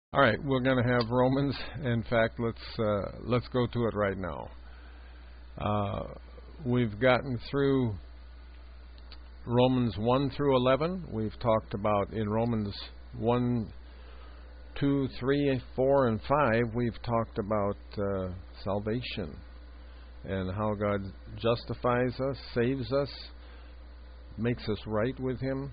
All right, we're going to have Romans. In fact, let's go to it right now. We've gotten through Romans 1 through 11. We've talked about in Romans 1, 2, 3, 4, and 5. We've talked about salvation and how God justifies us, saves us, makes us right with Him,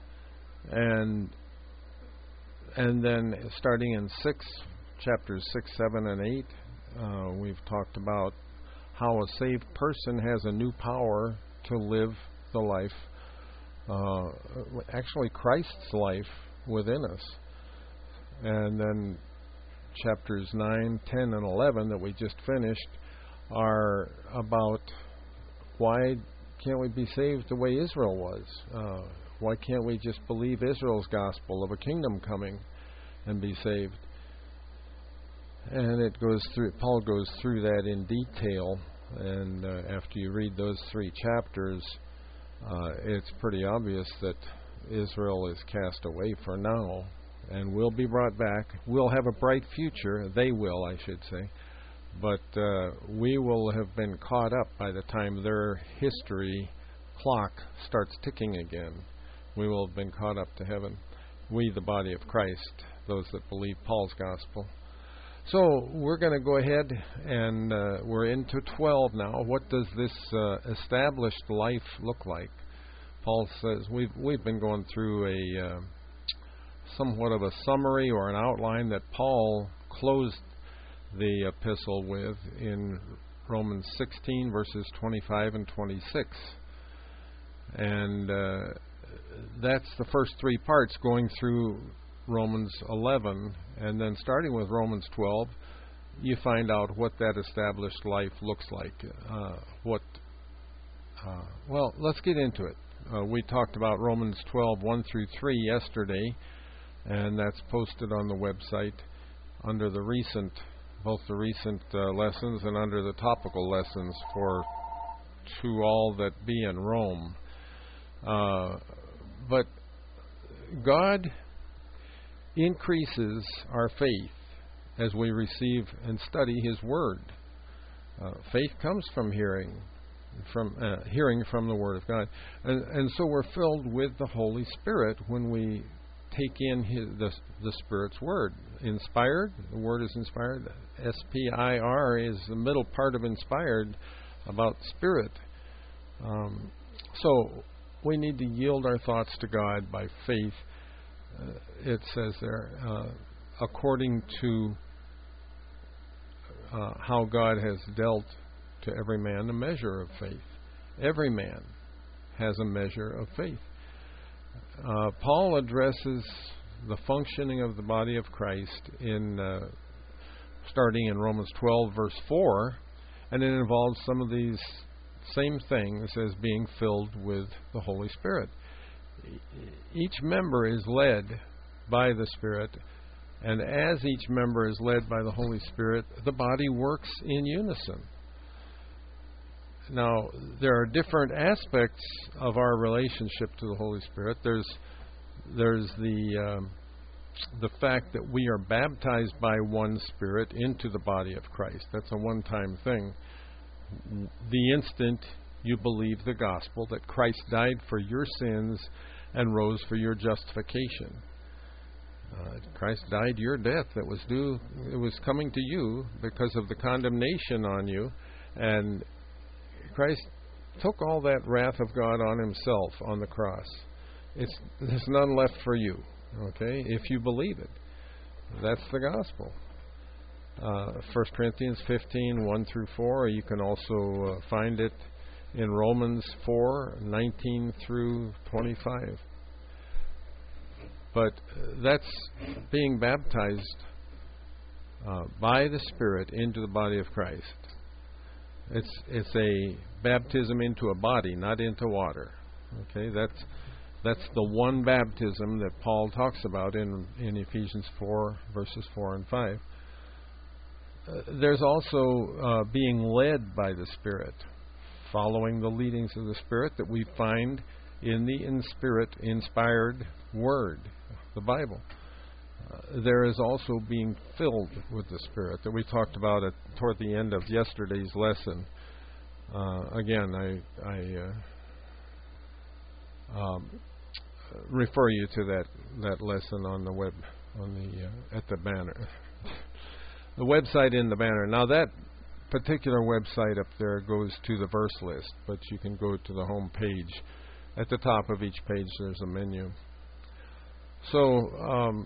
and then starting in chapters 6, 7, and 8, we've talked about how a saved person has a new power to live the life, actually Christ's life within us. And then chapters 9, 10, and 11 that we just finished are about why can't we be saved the way Israel was? Why can't we just believe Israel's gospel of a kingdom coming and be saved? And Paul goes through that in detail. And after you read those 3 chapters, it's pretty obvious that Israel is cast away for now and will be brought back. We'll have a bright future. They will, I should say. But we will have been caught up by the time their history clock starts ticking again. We will have been caught up to heaven. We, the body of Christ, those that believe Paul's gospel. So we're going to go ahead and we're into 12 now. What does this established life look like? Paul says we've been going through a somewhat of a summary or an outline that Paul closed the epistle with in Romans 16 verses 25 and 26. And that's the first 3 parts going through Romans 11, and then starting with Romans 12, you find out what that established life looks like. Well, let's get into it. We talked about Romans 12, 1 through 3 yesterday, and that's posted on the website under both the recent lessons and under the topical lessons for To All That Be in Rome. But God increases our faith as we receive and study His Word. Faith comes from hearing from the Word of God. And so we're filled with the Holy Spirit when we take in the Spirit's Word. Inspired, the Word is inspired. S-P-I-R is the middle part of inspired, about Spirit. So we need to yield our thoughts to God by faith. It says there, according to how God has dealt to every man a measure of faith. Every man has a measure of faith. Paul addresses the functioning of the body of Christ starting in Romans 12, verse 4, and it involves some of these same things as being filled with the Holy Spirit. Each member is led by the Spirit, and as each member is led by the Holy Spirit, the body works in unison. Now, there are different aspects of our relationship to the Holy Spirit. There's the fact that we are baptized by one Spirit into the body of Christ. That's a one-time thing. The instant you believe the gospel, that Christ died for your sins and rose for your justification. Christ died your death that was due. It was coming to you because of the condemnation on you, and Christ took all that wrath of God on Himself on the cross. There's none left for you, okay, if you believe it. That's the gospel. 1 Corinthians 15, 1 through 4. Or you can also find it in Romans 4, 19 through 25. But that's being baptized by the Spirit into the body of Christ. It's a baptism into a body, not into water. Okay, that's the one baptism that Paul talks about in Ephesians 4, verses 4 and 5. There's also being led by the Spirit, following the leadings of the Spirit that we find in the Spirit-inspired Word, the Bible. there is also being filled with the Spirit that we talked about toward the end of yesterday's lesson. Again, I refer you to that lesson on the web, at the banner, the website in the banner. Now that particular website up there goes to the verse list, but you can go to the home page. At the top of each page, there's a menu. So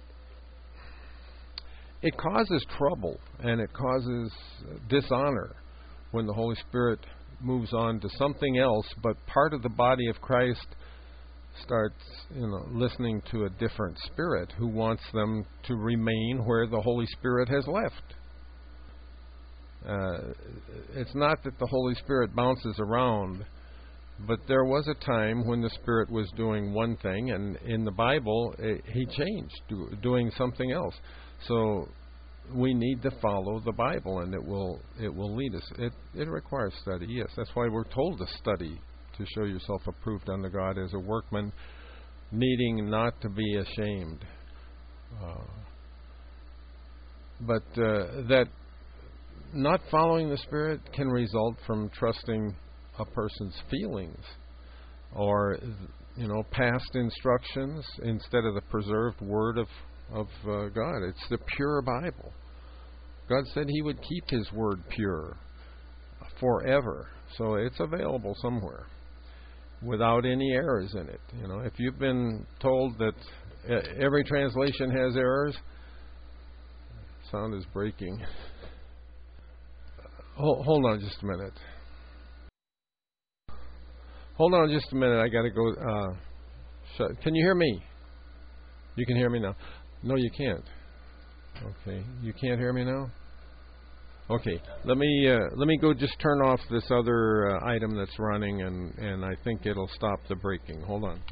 it causes trouble and it causes dishonor when the Holy Spirit moves on to something else, but part of the body of Christ starts, listening to a different spirit who wants them to remain where the Holy Spirit has left. It's not that the Holy Spirit bounces around, but there was a time when the Spirit was doing one thing, and in the Bible, He changed, doing something else. So we need to follow the Bible, and it will lead us. It requires study, yes. That's why we're told to study, to show yourself approved unto God as a workman, needing not to be ashamed. But that not following the Spirit can result from trusting a person's feelings or past instructions instead of the preserved Word of God. It's the pure Bible. God said He would keep His Word pure forever, so it's available somewhere without any errors in it. If you've been told that every translation has errors, sound is breaking. Hold on just a minute. Hold on just a minute. I got to go. Can you hear me? You can hear me now. No, you can't. Okay, you can't hear me now. Okay, let me go just turn off this other item that's running, and I think it'll stop the breaking. Hold on.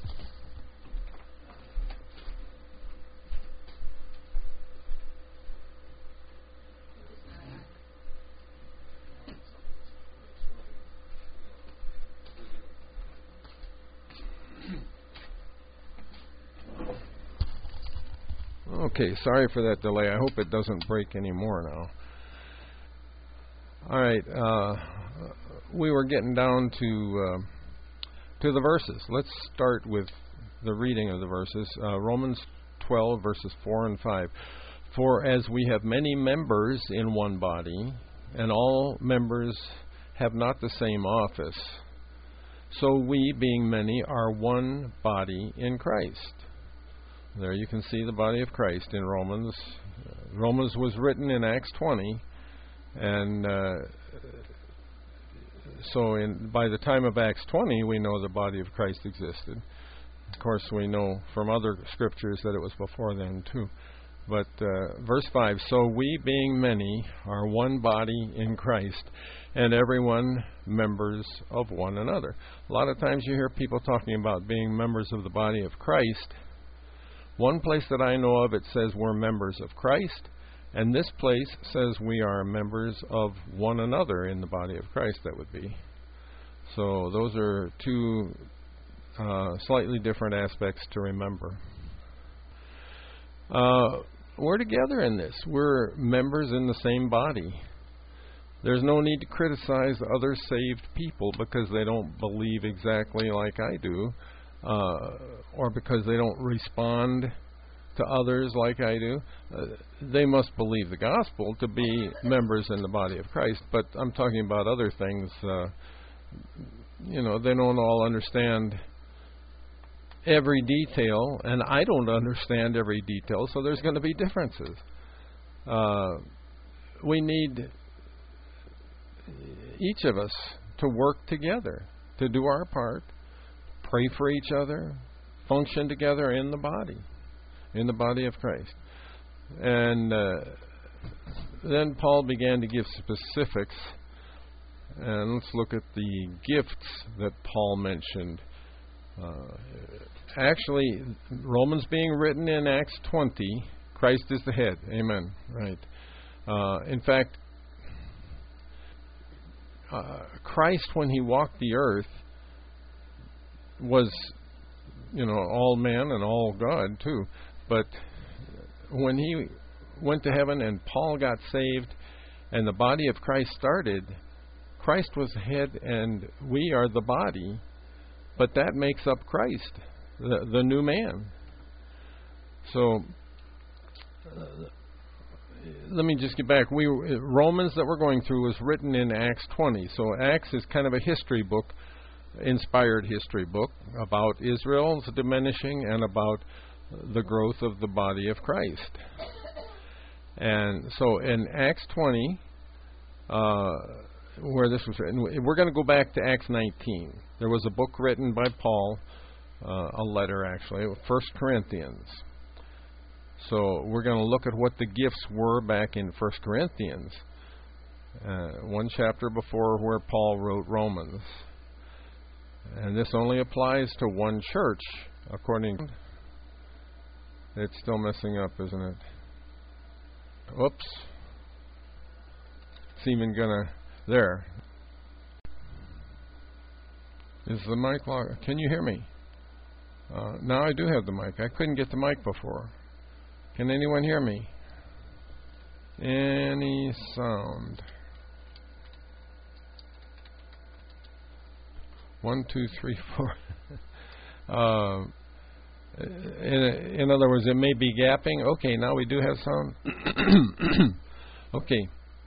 Okay, sorry for that delay. I hope it doesn't break anymore now. All right, we were getting down to the verses. Let's start with the reading of the verses. Romans 12, verses 4 and 5. For as we have many members in one body, and all members have not the same office, so we, being many, are one body in Christ. There you can see the body of Christ in Romans. Romans was written in Acts 20, and so by the time of Acts 20, we know the body of Christ existed. Of course, we know from other scriptures that it was before then too. But verse 5, so we, being many, are one body in Christ, and everyone members of one another. A lot of times you hear people talking about being members of the body of Christ. One place that I know of, it says we're members of Christ, and this place says we are members of one another in the body of Christ, that would be. So those are two slightly different aspects to remember. We're together in this. We're members in the same body. There's no need to criticize other saved people because they don't believe exactly like I do. Or because they don't respond to others like I do. They must believe the gospel to be members in the body of Christ, but I'm talking about other things. They don't all understand every detail, and I don't understand every detail, so there's going to be differences. We need each of us to work together, to do our part, pray for each other, function together in the body of Christ. And then Paul began to give specifics, and let's look at the gifts that Paul mentioned. Actually, Romans being written in Acts 20, Christ is the head. Amen. Right. In fact, Christ, when He walked the earth, was, all man and all God too. But when he went to heaven and Paul got saved and the body of Christ started, Christ was the head and we are the body, but that makes up Christ, the new man. So let me just get back. Romans that we're going through was written in Acts 20. So Acts is kind of a history book, inspired history book about Israel's diminishing and about the growth of the body of Christ. And so in Acts 20, where this was written, we're going to go back to Acts 19. There was a book written by Paul, a letter actually, 1 Corinthians. So we're going to look at what the gifts were back in 1 Corinthians, one chapter before where Paul wrote Romans. And this only applies to one church, according to... It's still messing up, isn't it? Oops. It's even going to... There. Is the mic locked? Can you hear me? Now I do have the mic. I couldn't get the mic before. Can anyone hear me? Any sound? 1, 2, 3, 4. In other words, it may be gapping. Okay, now we do have sound. Okay.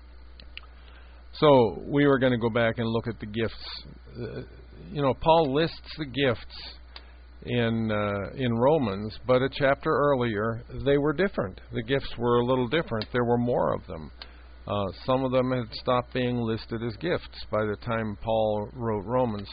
So we were going to go back and look at the gifts. Paul lists the gifts in Romans, but a chapter earlier they were different. The gifts were a little different. There were more of them. Some of them had stopped being listed as gifts by the time Paul wrote Romans.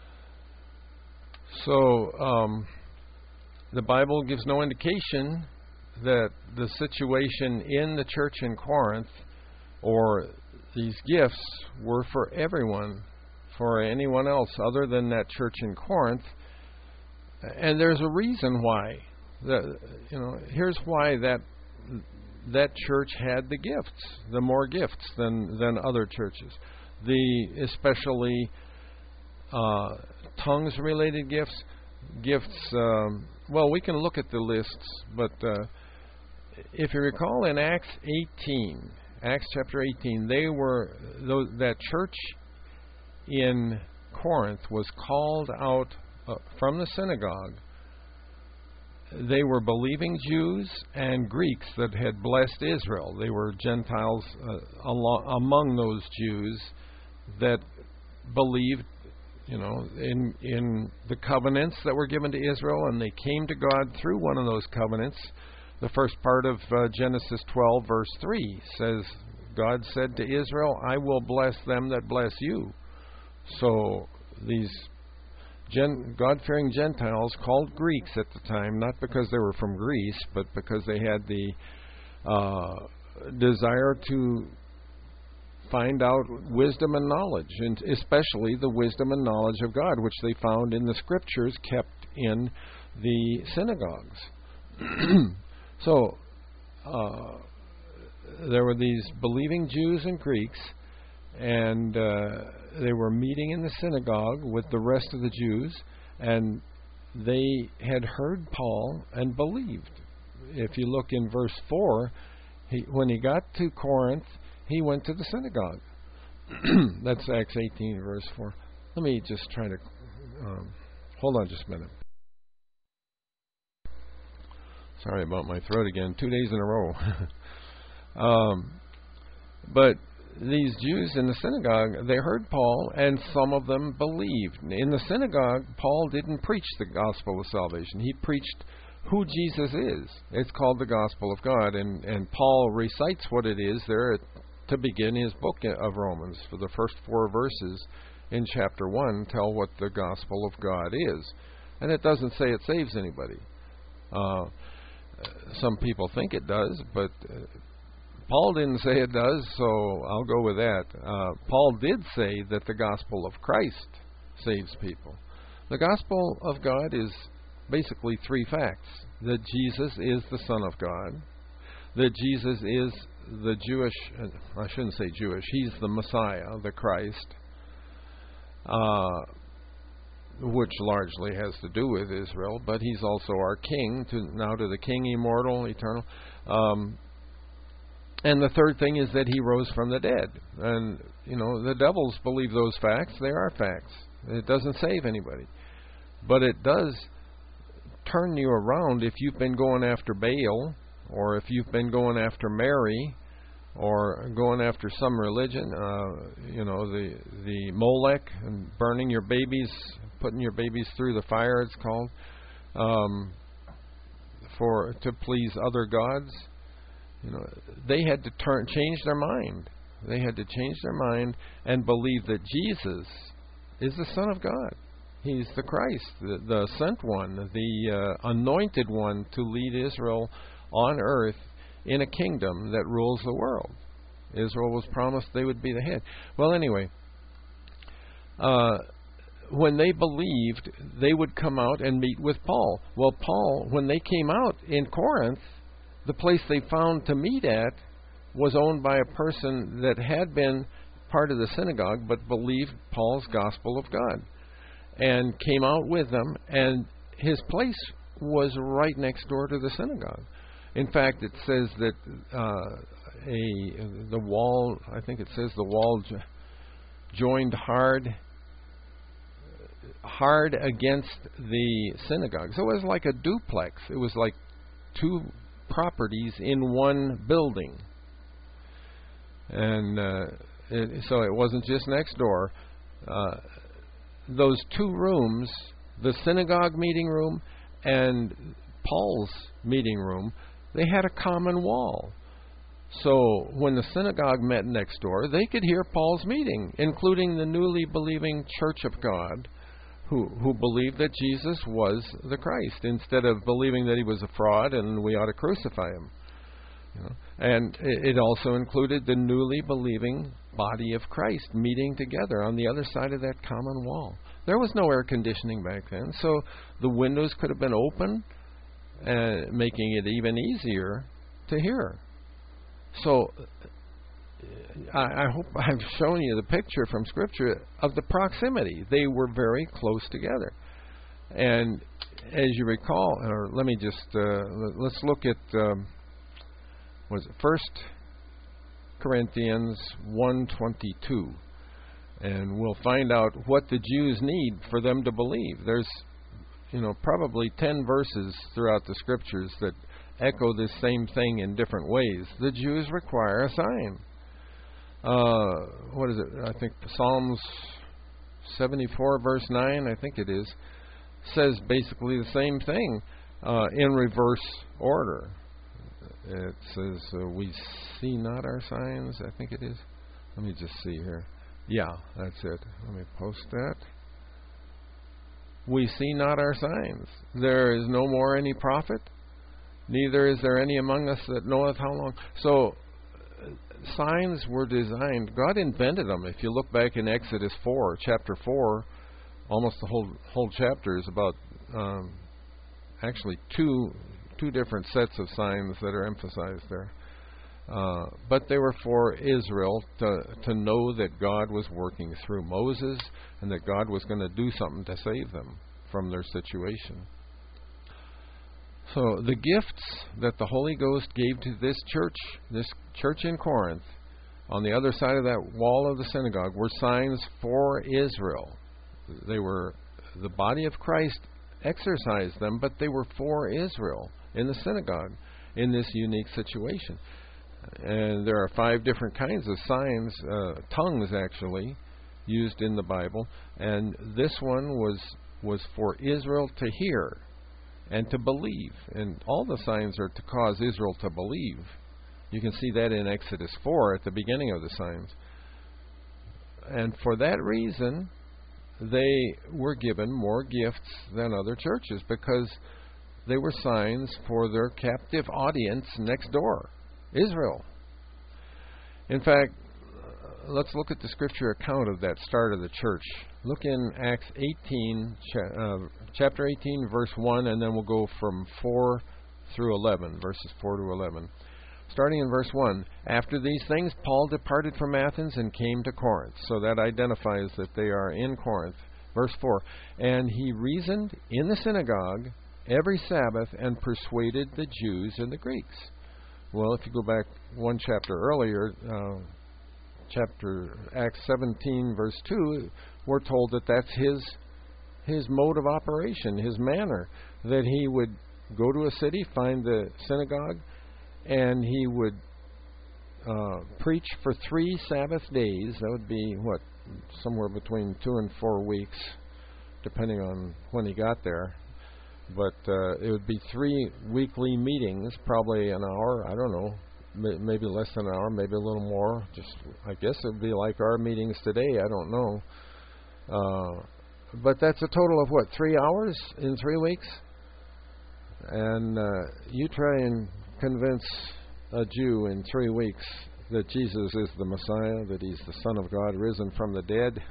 So the Bible gives no indication that the situation in the church in Corinth or these gifts were for everyone, for anyone else other than that church in Corinth. And there's a reason why. Here's why that church had the gifts, the more gifts than other churches. Especially tongues-related gifts. Well, we can look at the lists, but if you recall in Acts chapter 18, that church in Corinth was called out from the synagogue. They were believing Jews and Greeks that had blessed Israel. They were Gentiles among those Jews that believed, in the covenants that were given to Israel, and they came to God through one of those covenants. The first part of Genesis 12, verse 3 says, God said to Israel, I will bless them that bless you. So these God-fearing Gentiles, called Greeks at the time, not because they were from Greece, but because they had the desire to find out wisdom and knowledge, and especially the wisdom and knowledge of God, which they found in the Scriptures kept in the synagogues. So there were these believing Jews and Greeks, and they were meeting in the synagogue with the rest of the Jews, and they had heard Paul and believed. If you look in verse 4, when he got to Corinth, he went to the synagogue. That's Acts 18, verse 4. Let me just try to... hold on just a minute. Sorry about my throat again. 2 days in a row. But these Jews in the synagogue, they heard Paul, and some of them believed. In the synagogue, Paul didn't preach the gospel of salvation. He preached who Jesus is. It's called the gospel of God, and Paul recites what it is there to begin his book of Romans. For the first 4 verses in chapter 1 tell what the gospel of God is. And it doesn't say it saves anybody. Some people think it does, but Paul didn't say it does, so I'll go with that. Paul did say that the gospel of Christ saves people. The gospel of God is basically 3 facts. That Jesus is the Son of God. That Jesus is the Jewish, I shouldn't say Jewish, he's the Messiah, the Christ. which largely has to do with Israel, but he's also our king, now to the king, immortal, eternal. And the third thing is that he rose from the dead. And, the devils believe those facts. They are facts. It doesn't save anybody. But it does turn you around if you've been going after Baal, or if you've been going after Mary, or going after some religion, the Molech, and burning your babies, putting your babies through the fire, it's called, to please other gods. They had to change their mind. They had to change their mind and believe that Jesus is the Son of God. He's the Christ, the sent one, the anointed one to lead Israel on earth in a kingdom that rules the world. Israel was promised they would be the head. Well, anyway, when they believed, they would come out and meet with Paul. Well, Paul, when they came out in Corinth, the place they found to meet at was owned by a person that had been part of the synagogue but believed Paul's gospel of God, and came out with them, and his place was right next door to the synagogue. In fact, it says that the wall, I think it says the wall joined hard against the synagogue. So it was like a duplex. It was like two properties in one building. And so it wasn't just next door. Those two rooms, the synagogue meeting room and Paul's meeting room, they had a common wall. So when the synagogue met next door, they could hear Paul's meeting, including the newly believing Church of God, who believed that Jesus was the Christ, instead of believing that he was a fraud and we ought to crucify him. And it also included the newly believing body of Christ meeting together on the other side of that common wall. There was no air conditioning back then, so the windows could have been open, making it even easier to hear. So I hope I've shown you the picture from Scripture of the proximity. They were very close together. And as you recall, or let me just, let's look at, was it 1 Corinthians 1:22. And we'll find out what the Jews need for them to believe. There's, probably 10 verses throughout the Scriptures that echo this same thing in different ways. The Jews require a sign. What is it? I think Psalms 74 verse 9, I think it is, says basically the same thing in reverse order. It says, we see not our signs, I think it is. Let me just see here. Yeah, that's it. Let me post that. We see not our signs. There is no more any prophet, neither is there any among us that knoweth how long. So, signs were designed. God invented them. If you look back in Exodus 4, chapter 4, almost the whole chapter is about actually two different sets of signs that are emphasized there. But they were for Israel to know that God was working through Moses and that God was going to do something to save them from their situation. So the gifts that the Holy Ghost gave to this church in Corinth, on the other side of that wall of the synagogue, were signs for Israel. They were, the body of Christ exercised them, but they were for Israel in the synagogue in this unique situation. And there are 5 different kinds of signs, tongues actually, used in the Bible. And this one was for Israel to hear and to believe. And all the signs are to cause Israel to believe. You can see that in Exodus 4 at the beginning of the signs. And for that reason, they were given more gifts than other churches, because they were signs for their captive audience next door, Israel. In fact, let's look at the Scripture account of that start of the church. Look in Acts 18, chapter 18, verse 1, and then we'll go from 4 through 11, verses 4 to 11. Starting in verse 1, after these things, Paul departed from Athens and came to Corinth. So that identifies that they are in Corinth. Verse 4, and he reasoned in the synagogue every Sabbath and persuaded the Jews and the Greeks. Well, if you go back one chapter earlier, chapter Acts 17, verse 2, we're told that that's his mode of operation, his manner, that he would go to a city, find the synagogue, and he would preach for 3 Sabbath days. That would be, somewhere between 2 and 4 weeks, depending on when he got there. But it would be 3 weekly meetings, probably an hour, I don't know, maybe less than an hour, maybe a little more. I guess it would be like our meetings today, I don't know. But that's a total of 3 hours in 3 weeks? And you try and convince a Jew in 3 weeks that Jesus is the Messiah, that he's the Son of God risen from the dead.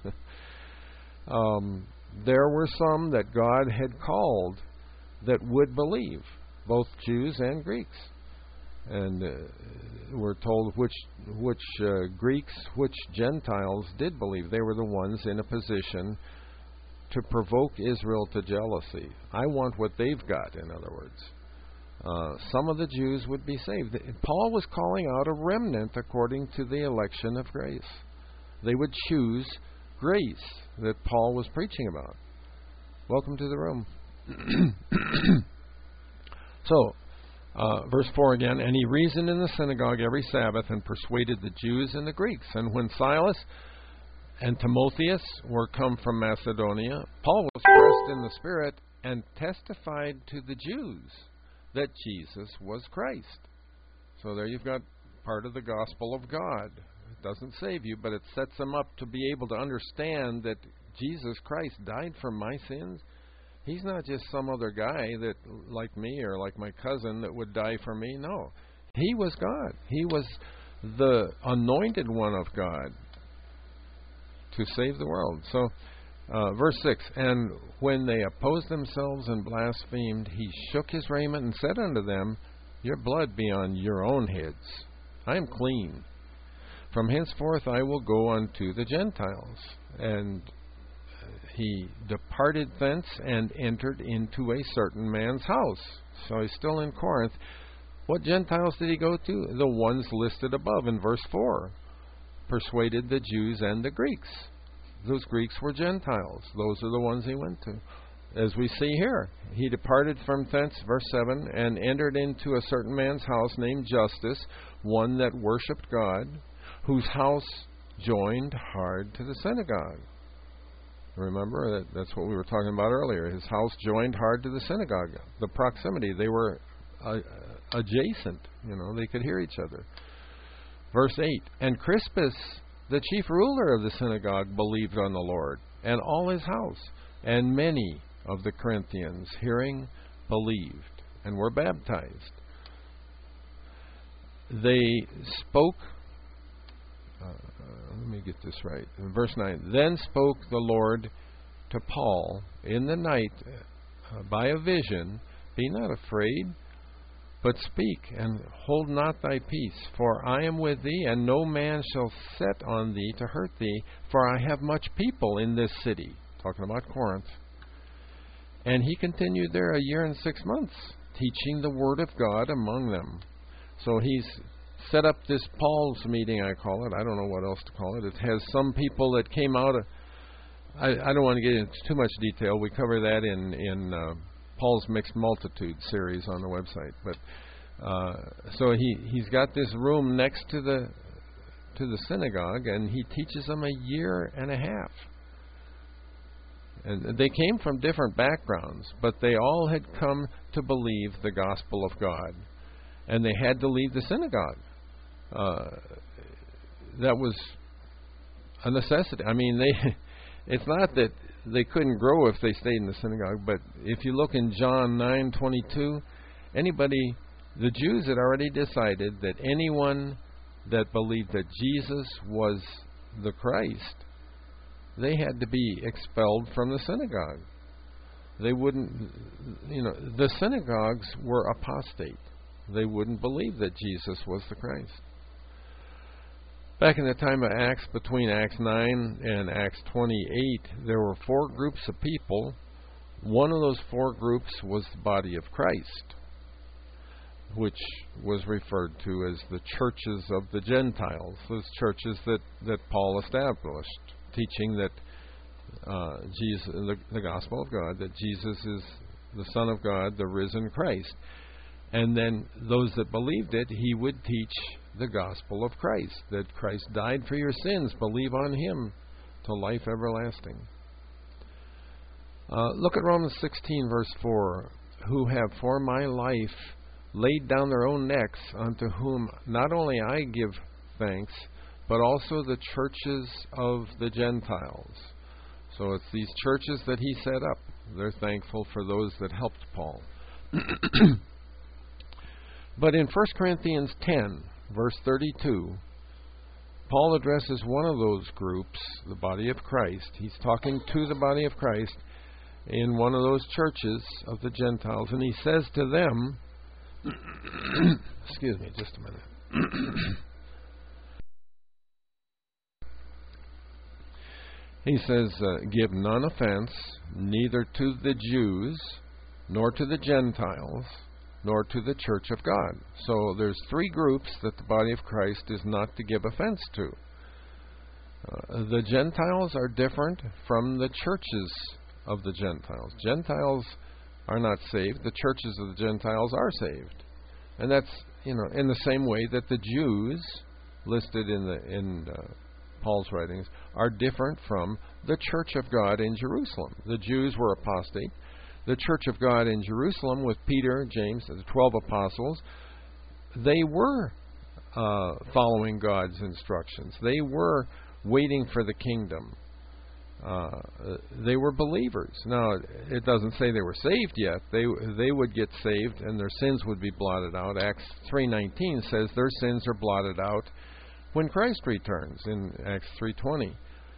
There were some that God had called that would believe, both Jews and Greeks. And we're told which Greeks, which Gentiles did believe. They were the ones in a position to provoke Israel to jealousy. I want what they've got, in other words. Some of the Jews would be saved. Paul was calling out a remnant according to the election of grace. They would choose grace that Paul was preaching about. Welcome to the room. So, verse 4 again, and he reasoned in the synagogue every Sabbath and persuaded the Jews and the Greeks. And when Silas and Timotheus were come from Macedonia, Paul was pressed in the Spirit and testified to the Jews that Jesus was Christ. So there you've got part of the gospel of God. It doesn't save you, but it sets them up to be able to understand that Jesus Christ died for my sins. He's not just some other guy that, like me or like my cousin, that would die for me. No. He was God. He was the anointed one of God to save the world. So, verse 6, and when they opposed themselves and blasphemed, he shook his raiment and said unto them, your blood be on your own heads. I am clean. From henceforth I will go unto the Gentiles. And he departed thence and entered into a certain man's house. So he's still in Corinth. What Gentiles did he go to? The ones listed above in verse 4. Persuaded the Jews and the Greeks. Those Greeks were Gentiles. Those are the ones he went to. As we see here, he departed from thence, verse 7, and entered into a certain man's house named Justus, one that worshipped God, whose house joined hard to the synagogue. Remember, that's what we were talking about earlier. His house joined hard to the synagogue. The proximity, they were adjacent. They could hear each other. Verse 8, and Crispus, the chief ruler of the synagogue, believed on the Lord, and all his house. And many of the Corinthians, hearing, believed, and were baptized. They spoke... let me get this right. In verse 9, then spoke the Lord to Paul in the night by a vision, be not afraid, but speak, and hold not thy peace, for I am with thee, and no man shall set on thee to hurt thee, for I have much people in this city. Talking about Corinth. And he continued there 1 year and 6 months, teaching the word of God among them. So he's set up this Paul's meeting, I call it. I don't know what else to call it. It has some people that came out of... I don't want to get into too much detail. We cover that in Paul's Mixed Multitude series on the website. But so he's got this room next to the synagogue, and he teaches them 1.5 years. And they came from different backgrounds, but they all had come to believe the gospel of God. And they had to leave the synagogue. That was a necessity. I mean, it's not that they couldn't grow if they stayed in the synagogue, but if you look in John 9:22, the Jews had already decided that anyone that believed that Jesus was the Christ, they had to be expelled from the synagogue. They wouldn't, the synagogues were apostate. They wouldn't believe that Jesus was the Christ. Back in the time of Acts, between Acts 9 and Acts 28, there were 4 groups of people. One of those 4 groups was the body of Christ, which was referred to as the churches of the Gentiles, those churches that Paul established, teaching that Jesus, the gospel of God, that Jesus is the Son of God, the risen Christ. And then those that believed it, he would teach the gospel of Christ, that Christ died for your sins, believe on him to life everlasting. Look at Romans 16, verse 4. Who have for my life laid down their own necks, unto whom not only I give thanks, but also the churches of the Gentiles. So it's these churches that he set up. They're thankful for those that helped Paul. But in 1 Corinthians 10, verse 32, Paul addresses one of those groups, the body of Christ. He's talking to the body of Christ in one of those churches of the Gentiles, and he says to them, excuse me just a minute. He says, give none offense, neither to the Jews, nor to the Gentiles, nor to the church of God. So there's 3 groups that the body of Christ is not to give offense to. The Gentiles are different from the churches of the Gentiles. Gentiles are not saved. The churches of the Gentiles are saved. And that's, in the same way that the Jews listed in Paul's writings are different from the church of God in Jerusalem. The Jews were apostate. The church of God in Jerusalem with Peter, James, and the 12 apostles, they were following God's instructions. They were waiting for the kingdom. They were believers. Now, it doesn't say they were saved yet. They would get saved and their sins would be blotted out. Acts 3:19 says their sins are blotted out when Christ returns in Acts 3:20.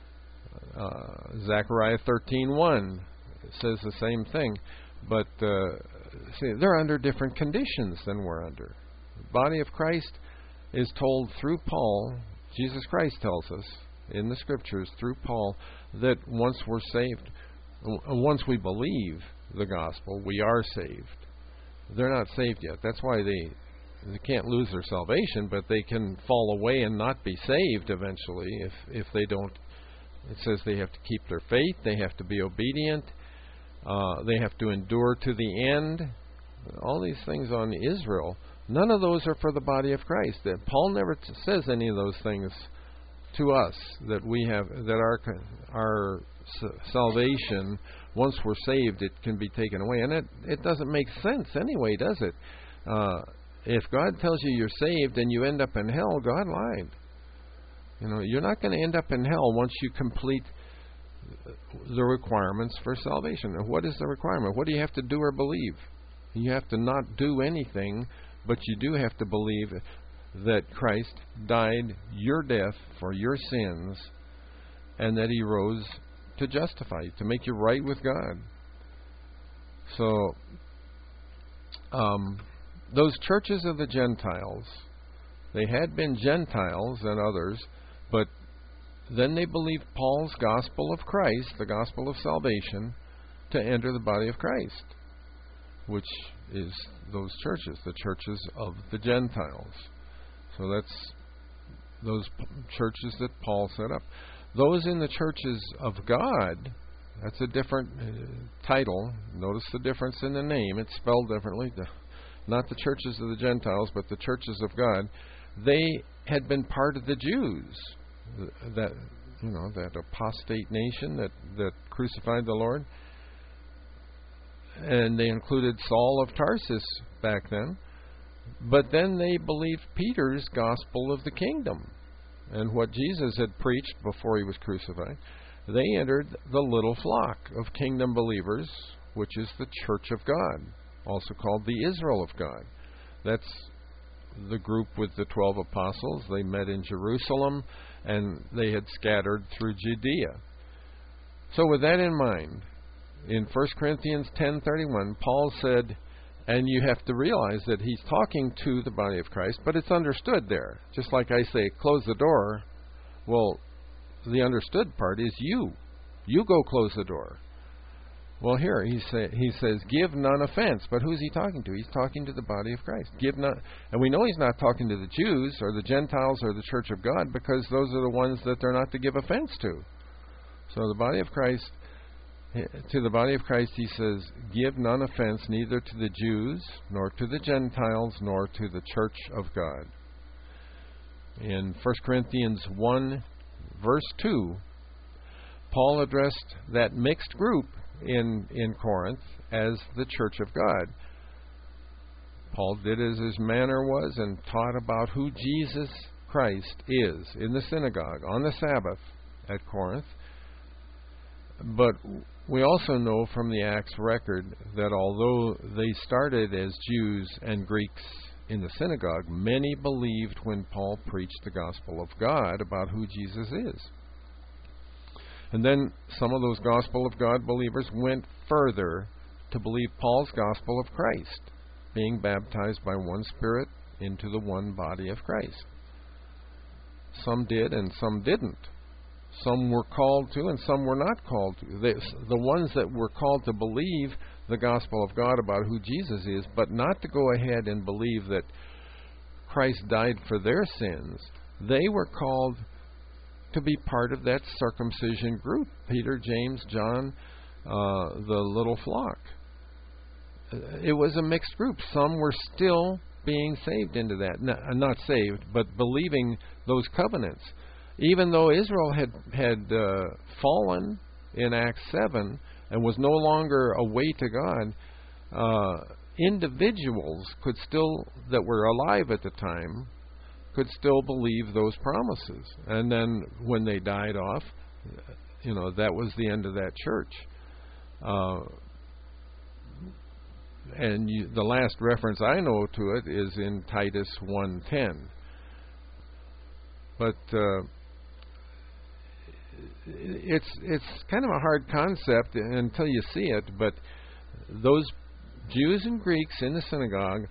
Zechariah 13:1 says the same thing. But see, they're under different conditions than we're under. The body of Christ is told through Paul, Jesus Christ tells us in the Scriptures through Paul, that once we're saved, once we believe the gospel, we are saved. They're not saved yet. That's why they can't lose their salvation, but they can fall away and not be saved eventually if they don't. It says they have to keep their faith, they have to be obedient, they have to endure to the end. All these things on Israel, none of those are for the body of Christ. Paul never says any of those things to us, that we have, that our salvation, once we're saved, it can be taken away. And it doesn't make sense anyway, does it? If God tells you you're saved and you end up in hell, God lied. You're not going to end up in hell once you complete the requirements for salvation. And what is the requirement? What do you have to do or believe? You have to not do anything, but you do have to believe that Christ died your death for your sins and that he rose to justify you, to make you right with God. So, those churches of the Gentiles, they had been Gentiles and others, but then they believed Paul's gospel of Christ, the gospel of salvation, to enter the body of Christ, which is those churches, the churches of the Gentiles. So that's those churches that Paul set up. Those in the churches of God, that's a different title. Notice the difference in the name. It's spelled differently. Not the churches of the Gentiles, but the churches of God. They had been part of the Jews, that apostate nation that crucified the Lord. And they included Saul of Tarsus back then. But then they believed Peter's gospel of the kingdom and what Jesus had preached before he was crucified. They entered the little flock of kingdom believers, which is the church of God, also called the Israel of God. That's the group with the 12 apostles. They met in Jerusalem, and they had scattered through Judea. So with that in mind, in 1 Corinthians 10:31, Paul said, And you have to realize that he's talking to the body of Christ, but it's understood there. Just like I say, close the door. Well, the understood part is you. You go close the door. Well, here he says, give none offense. But who's he talking to? He's talking to the body of Christ. Give none, and we know he's not talking to the Jews or the Gentiles or the Church of God, because those are the ones that they're not to give offense to. So the body of Christ, to the body of Christ, he says, give none offense, neither to the Jews, nor to the Gentiles, nor to the Church of God. In 1 Corinthians 1, verse 2, Paul addressed that mixed group in Corinth as the Church of God. Paul did as his manner was and taught about who Jesus Christ is in the synagogue on the Sabbath at Corinth. But we also know from the Acts record that although they started as Jews and Greeks in the synagogue, many believed when Paul preached the gospel of God about who Jesus is. And then some of those gospel of God believers went further to believe Paul's gospel of Christ, being baptized by one Spirit into the one body of Christ. Some did and some didn't. Some were called to and some were not called to. The ones that were called to believe the gospel of God about who Jesus is, but not to go ahead and believe that Christ died for their sins, they were called to be part of that circumcision group. Peter, James, John, the little flock. It was a mixed group. Some were still being saved into that. Not saved, but believing those covenants. Even though Israel had fallen in Acts 7 and was no longer a way to God, individuals could still, that were alive at the time, could still believe those promises. And then when they died off, that was the end of that church. And the last reference I know to it is in Titus 1:10. But it's kind of a hard concept until you see it, but those Jews and Greeks in the synagogue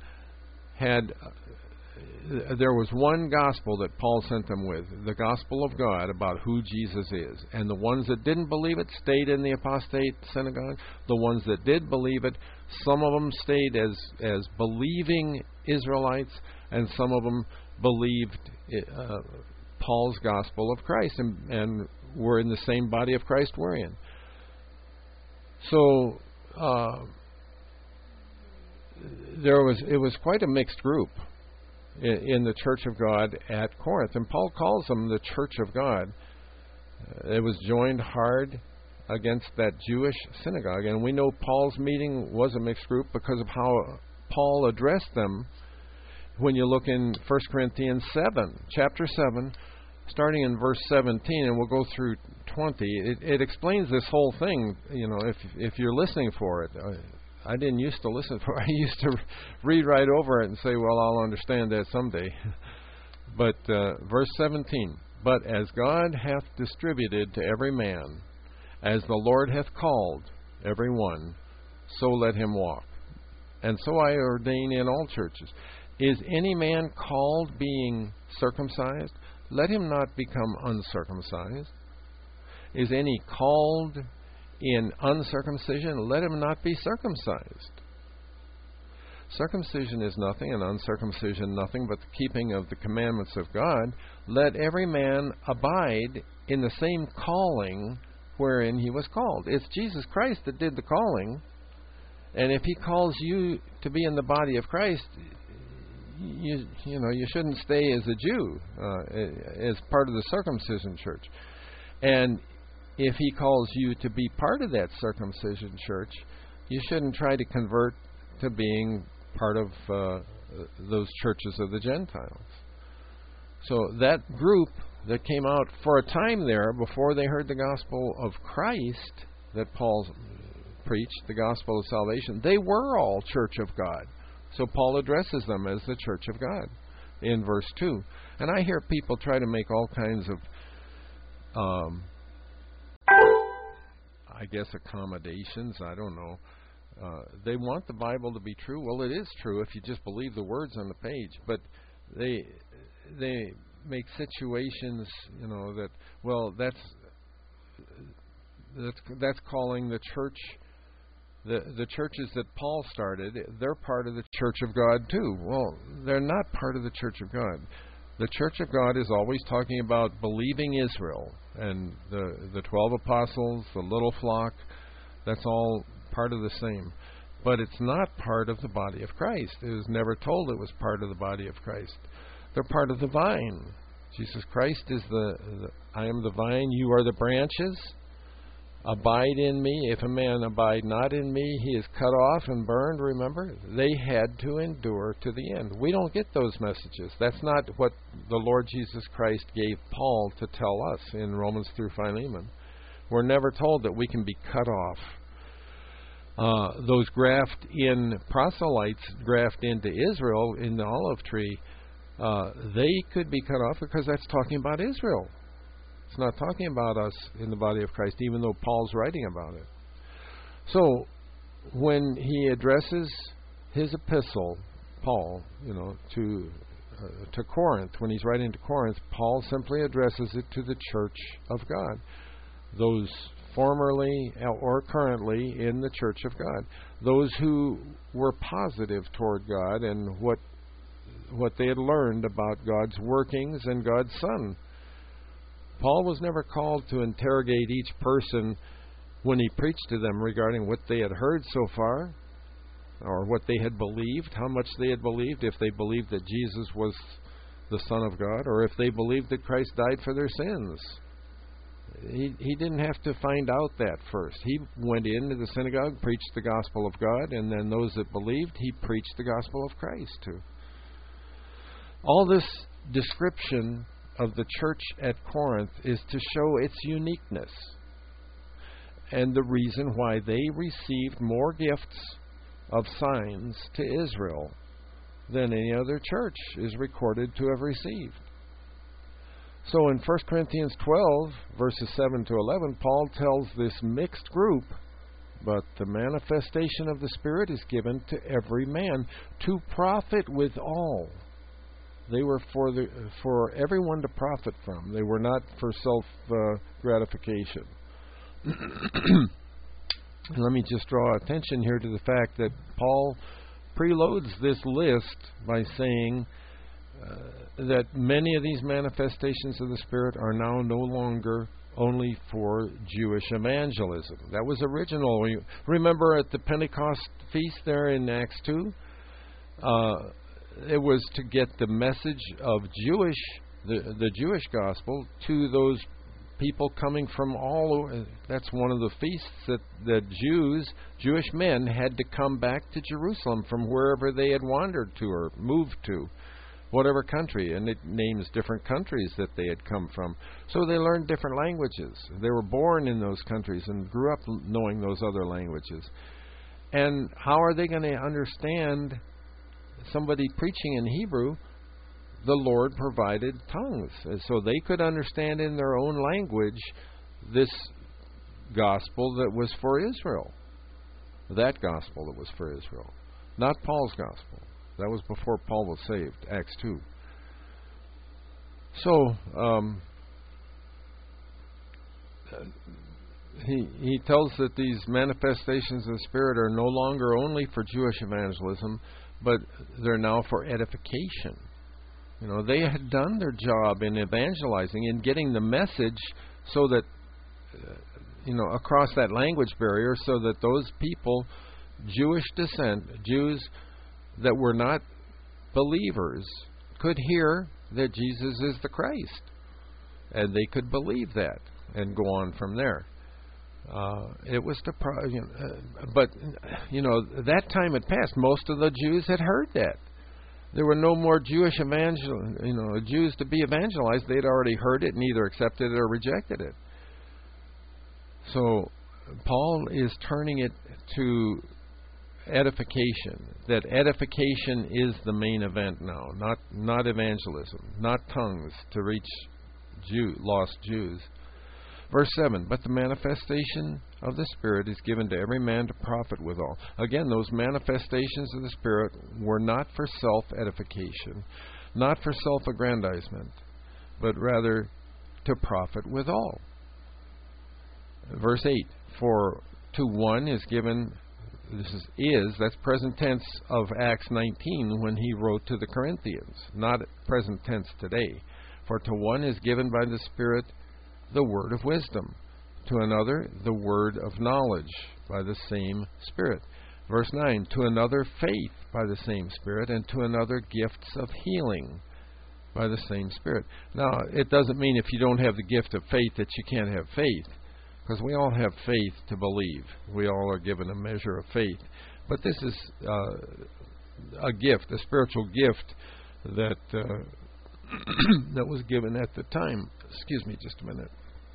there was one gospel that Paul sent them with, the gospel of God about who Jesus is. And the ones that didn't believe it stayed in the apostate synagogue. The ones that did believe it, some of them stayed as believing Israelites, and some of them believed Paul's gospel of Christ and were in the same body of Christ we're in. So it was quite a mixed group in the Church of God at Corinth. And Paul calls them the Church of God. It was joined hard against that Jewish synagogue. And we know Paul's meeting was a mixed group because of how Paul addressed them. When you look in 1 Corinthians 7, chapter 7, starting in verse 17, and we'll go through 20, it explains this whole thing. If you're listening for it. I didn't used to listen for it. I used to read right over it and say, well, I'll understand that someday. But verse 17, but as God hath distributed to every man, as the Lord hath called every one, so let him walk. And so I ordain in all churches. Is any man called being circumcised? Let him not become uncircumcised. Is any called in uncircumcision? Let him not be circumcised. Circumcision is nothing, and uncircumcision nothing, but the keeping of the commandments of God. Let every man abide in the same calling wherein he was called. It's Jesus Christ that did the calling, and if he calls you to be in the body of Christ, you shouldn't stay as a Jew, as part of the circumcision church. And if he calls you to be part of that circumcision church, you shouldn't try to convert to being part of those churches of the Gentiles. So that group that came out for a time there before they heard the gospel of Christ that Paul preached, the gospel of salvation, they were all Church of God. So Paul addresses them as the Church of God in verse 2. And I hear people try to make all kinds of accommodations, I don't know, They want the Bible to be true. Well, it is true if you just believe the words on the page. But they make situations, that, well, that's calling the church, the churches that Paul started, they're part of the Church of God too. Well, they're not part of the Church of God. The Church of God is always talking about believing Israel and the 12 apostles, the little flock. That's all part of the same. But it's not part of the body of Christ. It was never told it was part of the body of Christ. They're part of the vine. Jesus Christ is I am the vine, you are the branches. Abide in me. If a man abide not in me, he is cut off and burned, remember? They had to endure to the end. We don't get those messages. That's not what the Lord Jesus Christ gave Paul to tell us in Romans through Philemon. We're never told that we can be cut off. Those graft-in proselytes graft into Israel in the olive tree, they could be cut off because that's talking about Israel. It's not talking about us in the body of Christ, even though Paul's writing about it. So, when he addresses his epistle, Paul, to Corinth, when he's writing to Corinth, Paul simply addresses it to the church of God. Those formerly or currently in the church of God. Those who were positive toward God and what they had learned about God's workings and God's Son. Paul was never called to interrogate each person when he preached to them regarding what they had heard so far, or what they had believed, how much they had believed, if they believed that Jesus was the Son of God, or if they believed that Christ died for their sins. He didn't have to find out that first. He went into the synagogue, preached the gospel of God, and then those that believed, he preached the gospel of Christ to. All this description of the church at Corinth is to show its uniqueness and the reason why they received more gifts of signs to Israel than any other church is recorded to have received. So in 1 Corinthians 12, verses 7 to 11, Paul tells this mixed group, but the manifestation of the Spirit is given to every man to profit withal. They were for everyone to profit from. They were not for self-gratification. Let me just draw attention here to the fact that Paul preloads this list by saying that many of these manifestations of the Spirit are now no longer only for Jewish evangelism. That was original. Remember at the Pentecost feast there in Acts 2? It was to get the message of the Jewish gospel to those people coming from all over. That's one of the feasts that Jewish men had to come back to Jerusalem from wherever they had wandered to or moved to, whatever country. And it names different countries that they had come from. So they learned different languages. They were born in those countries and grew up knowing those other languages. And how are they going to understand somebody preaching in Hebrew? The Lord provided tongues, so they could understand in their own language this gospel that was for Israel. That gospel that was for Israel. Not Paul's gospel. That was before Paul was saved, Acts 2. So, he tells that these manifestations of the Spirit are no longer only for Jewish evangelism, but they're now for edification. They had done their job in evangelizing, in getting the message so that, across that language barrier, so that those people, Jewish descent, Jews that were not believers, could hear that Jesus is the Christ. And they could believe that and go on from there. It was but that time had passed. Most of the Jews had heard that. There were no more Jews to be evangelized. They'd already heard it and either accepted it or rejected it. So Paul is turning it to edification. That edification is the main event now, not evangelism, not tongues to reach lost Jews. Verse 7, but the manifestation of the Spirit is given to every man to profit withal. Again, those manifestations of the Spirit were not for self-edification, not for self-aggrandizement, but rather to profit withal. Verse 8, for to one is given, that's present tense of Acts 19 when he wrote to the Corinthians, not present tense today. For to one is given by the Spirit the word of wisdom, to another the word of knowledge by the same Spirit. Verse 9, to another faith by the same Spirit, and to another gifts of healing by the same Spirit. Now, it doesn't mean if you don't have the gift of faith that you can't have faith, because we all have faith to believe. We all are given a measure of faith. But this is a gift, a spiritual gift that that was given at the time. Excuse me just a minute.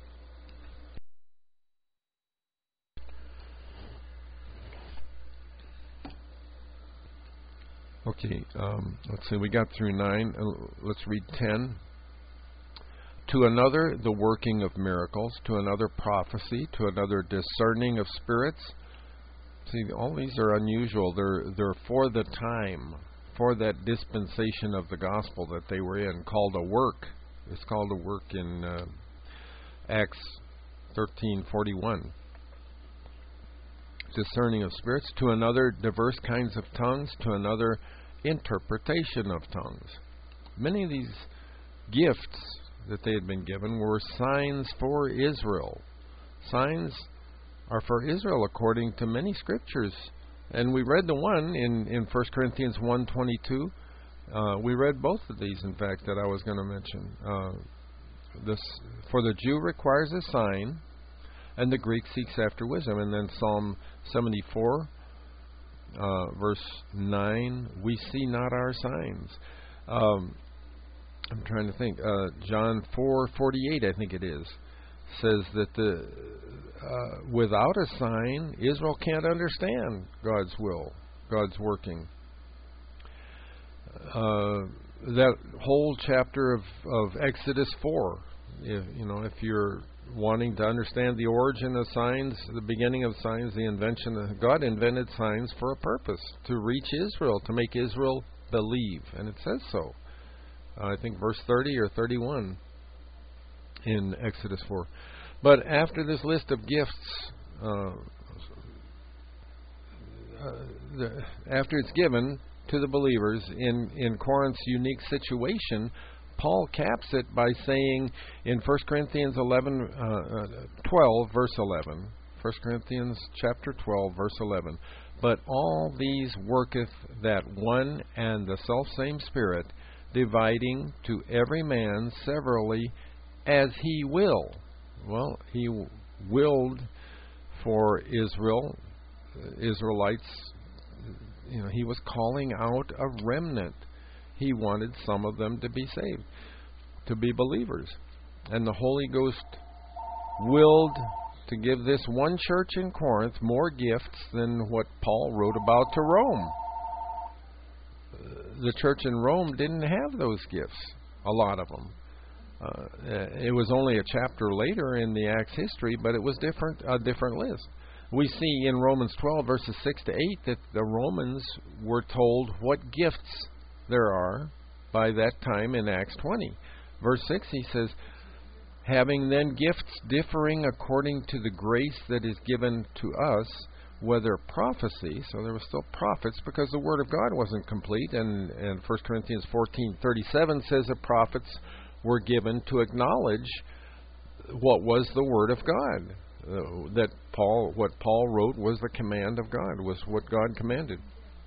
Okay, let's see, we got through 9. Let's read 10. To another, the working of miracles. To another, prophecy. To another, discerning of spirits. See, all these are unusual. They're for the time, for that dispensation of the gospel that they were in, called a work. It's called a work in Acts 13:41. Discerning of spirits. To another, diverse kinds of tongues. To another, interpretation of tongues. Many of these gifts that they had been given were signs for Israel. Signs are for Israel according to many scriptures. And we read the one in 1 Corinthians 1:22. We read both of these, in fact, that I was going to mention. This, for the Jew requires a sign, and the Greek seeks after wisdom. And then Psalm 74, verse 9, we see not our signs. I'm trying to think. John 4:48, I think it is, says that without a sign, Israel can't understand God's will, God's working. That whole chapter of Exodus 4, if you're wanting to understand the origin of signs, the beginning of signs, the invention of God invented signs for a purpose, to reach Israel, to make Israel believe, and it says so. I think verse 30 or 31 in Exodus 4. But after this list of gifts, after it's given to the believers in Corinth's unique situation, Paul caps it by saying in 1 Corinthians 12, verse 11, 1 Corinthians chapter 12, verse 11, but all these worketh that one and the selfsame Spirit, dividing to every man severally as he will. Well, he willed for Israelites. He was calling out a remnant. He wanted some of them to be saved, to be believers. And the Holy Ghost willed to give this one church in Corinth more gifts than what Paul wrote about to Rome. The church in Rome didn't have those gifts, a lot of them. It was only a chapter later in the Acts history, but it was a different list. We see in Romans 12, verses 6 to 8, that the Romans were told what gifts there are by that time in Acts 20. Verse 6, he says, having then gifts differing according to the grace that is given to us, whether prophecy, so there were still prophets because the Word of God wasn't complete, and 1 Corinthians 14:37 says that prophets were given to acknowledge what was the Word of God. What Paul wrote was the command of God, was what God commanded.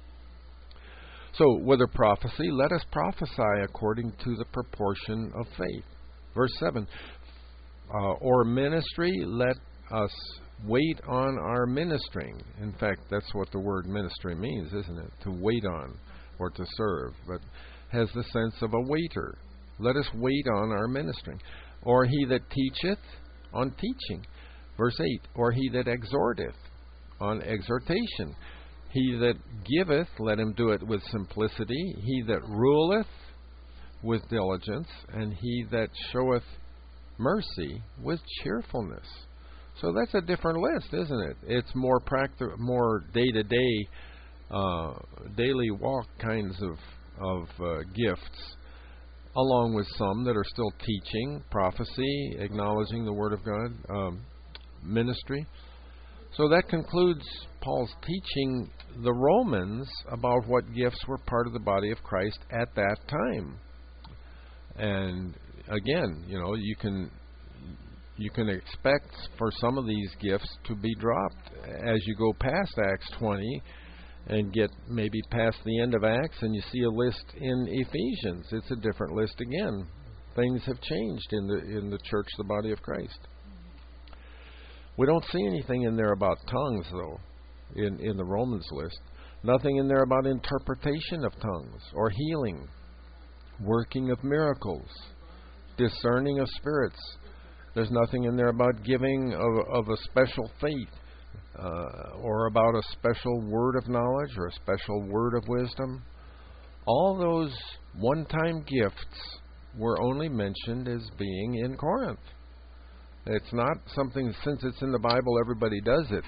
So, whether prophecy, let us prophesy according to the proportion of faith. Verse 7, or ministry, let us wait on our ministering. In fact, that's what the word ministry means, isn't it? To wait on or to serve, but has the sense of a waiter. Let us wait on our ministering. Or he that teacheth, on teaching. Verse 8, or he that exhorteth, on exhortation. He that giveth, let him do it with simplicity. He that ruleth, with diligence. And he that showeth mercy with cheerfulness. So that's a different list, isn't it? It's more more day-to-day, daily walk kinds of gifts, along with some that are still teaching, prophecy, acknowledging the Word of God, ministry. So that concludes Paul's teaching the Romans about what gifts were part of the body of Christ at that time. And again, you can expect for some of these gifts to be dropped as you go past Acts 20 and get maybe past the end of Acts, and you see a list in Ephesians. It's a different list again. Things have changed in the church, the body of Christ. We don't see anything in there about tongues, though, in the Romans list. Nothing in there about interpretation of tongues or healing, working of miracles, discerning of spirits. There's nothing in there about giving of a special faith, or about a special word of knowledge or a special word of wisdom. All those one-time gifts were only mentioned as being in Corinth. It's not something, since it's in the Bible, everybody does it.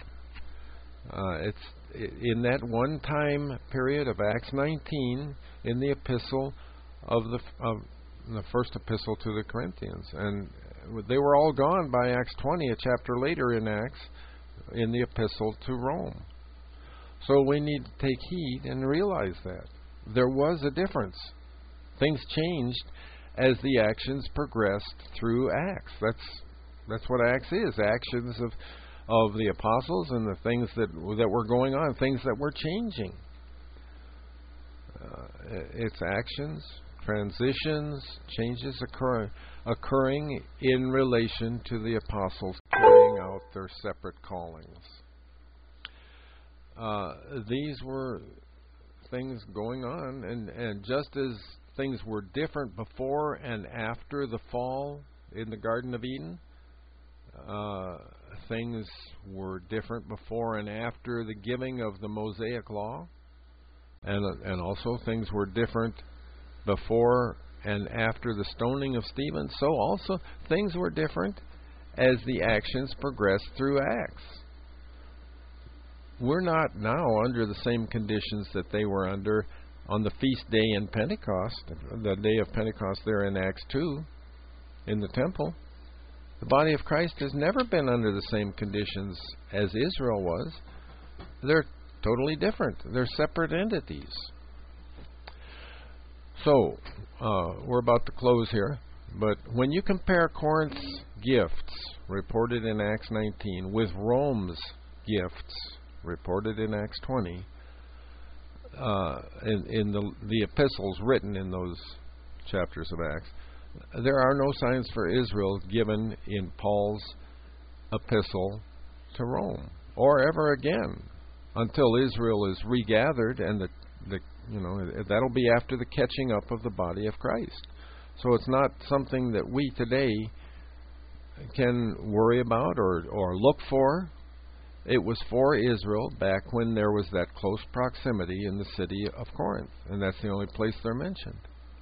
It's in that one-time period of Acts 19 in the epistle of the first epistle to the Corinthians, and they were all gone by Acts 20, a chapter later in Acts, in the epistle to Rome. So we need to take heed and realize that there was a difference. Things changed as the actions progressed through Acts. That's what Acts is. Actions of the apostles and the things that were going on, things that were changing. It's actions, transitions, changes occurring in relation to the apostles carrying out their separate callings. These were things going on, and just as things were different before and after the fall in the Garden of Eden, things were different before and after the giving of the Mosaic Law, and also things were different before and after the stoning of Stephen. So also things were different as the actions progressed through Acts. We're not now under the same conditions that they were under on the feast day in Pentecost, the day of Pentecost there in Acts 2 in the temple. The body of Christ has never been under the same conditions as Israel was. They're totally different. They're separate entities. So, we're about to close here, but when you compare Corinth's gifts reported in Acts 19 with Rome's gifts reported in Acts 20, in the epistles written in those chapters of Acts, there are no signs for Israel given in Paul's epistle to Rome, or ever again, until Israel is regathered, and that'll be after the catching up of the body of Christ. So it's not something that we today can worry about or look for. It was for Israel back when there was that close proximity in the city of Corinth, and that's the only place they're mentioned.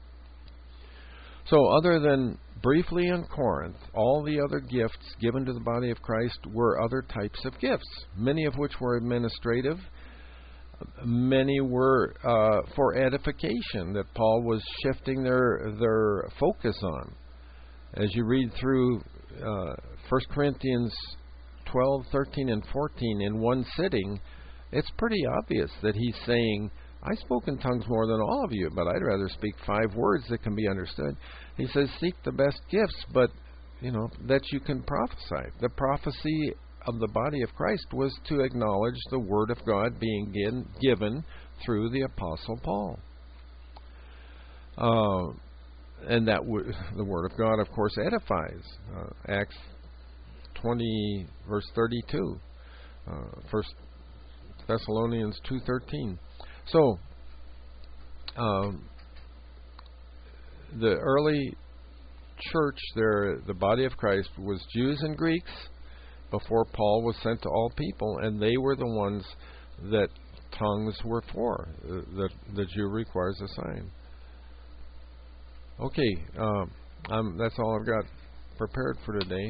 So other than briefly in Corinth, all the other gifts given to the body of Christ were other types of gifts, many of which were administrative. Many were for edification that Paul was shifting their focus on. As you read through 1 Corinthians 12, 13, and 14 in one sitting, it's pretty obvious that he's saying, I spoke in tongues more than all of you, but I'd rather speak 5 words that can be understood. He says, seek the best gifts, but, that you can prophesy. The prophecy of the body of Christ was to acknowledge the Word of God being given through the Apostle Paul. And that the Word of God, of course, edifies. Acts 20, verse 32. 1 Thessalonians 2:13. So, the early church there, the body of Christ, was Jews and Greeks before Paul was sent to all people, and they were the ones that tongues were for. The Jew requires a sign. Okay, that's all I've got prepared for today.